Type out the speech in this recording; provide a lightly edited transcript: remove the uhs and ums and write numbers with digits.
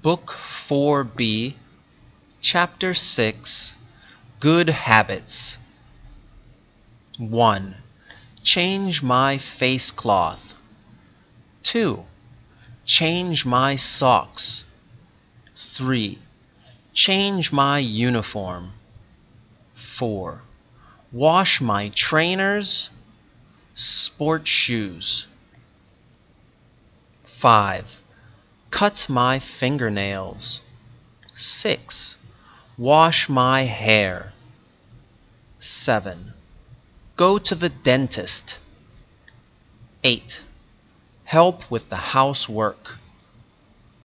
Book 4B, Chapter 6, Good Habits. 1. Change my face cloth. 2. Change my socks. 3. Change my uniform. 4. Wash my trainers, sport shoes. 5. Cut my fingernails. 6. Wash my hair. 7. Go to the dentist. 8. Help with the housework.